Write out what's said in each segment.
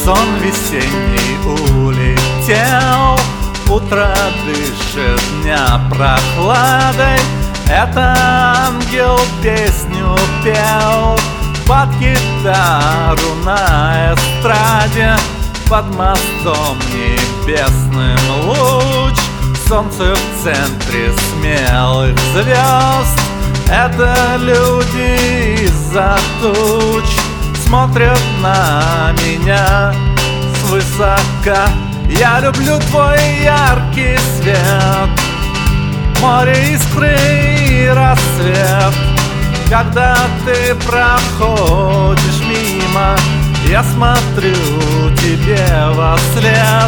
сон весенний улетел, утро дышит дня прохладой. Это ангел песню пел под гитару на эстраде. Под мостом небесным луч, солнце в центре смелых звезд. Это люди из-за туч смотрят на меня свысока. Я люблю твой яркий свет, море искры и рассвет. Когда ты проходишь мимо, я смотрю тебе во след.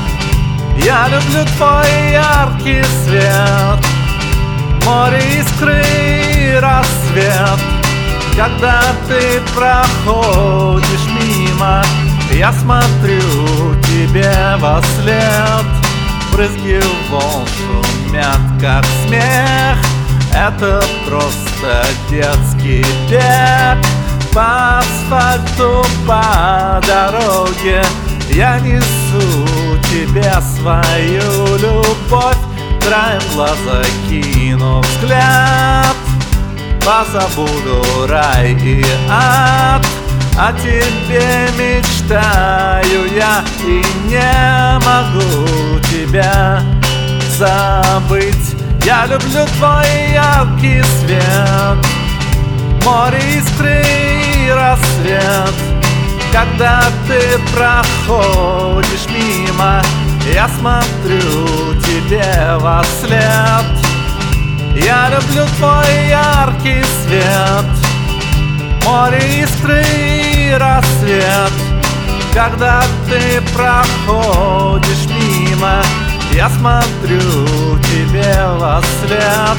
Я люблю твой яркий свет, море искры и рассвет. Когда ты проходишь мимо, я смотрю тебе во след. Брызги волн шумят, как смех. Это просто детский бег по асфальту, по дороге. Я несу тебе свою любовь, краем глаза кину взгляд. Позабуду рай и ад, о тебе мечтаю я и не могу тебя забыть. Я люблю твой яркий свет, море искры и рассвет. Когда ты проходишь мимо, я смотрю тебе во след. Я люблю твой яркий свет, море искры и рассвет. Когда ты проходишь мимо, я смотрю тебе во след.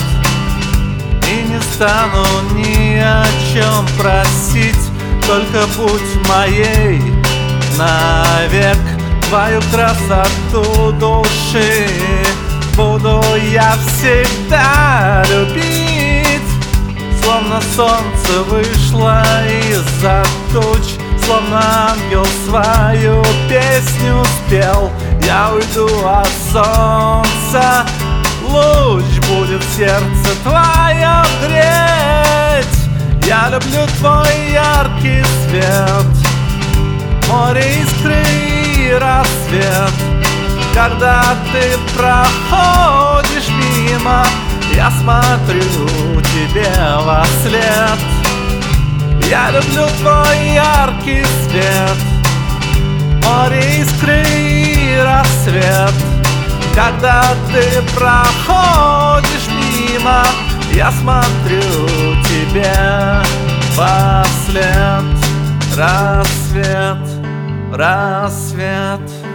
И не стану ни о чем просить, только будь моей навек. Твою красоту души буду я всегда любить. Словно солнце вышло из-за туч, словно ангел свою песню спел. Я уйду от солнца, луч будет сердце твое греть. Я люблю твой яркий свет, море искры и рассвет. Когда ты проходишь мимо, я смотрю тебе во след. Я люблю твой яркий свет, море искры и рассвет. Когда ты проходишь мимо, я смотрю тебе во след. Рассвет, рассвет.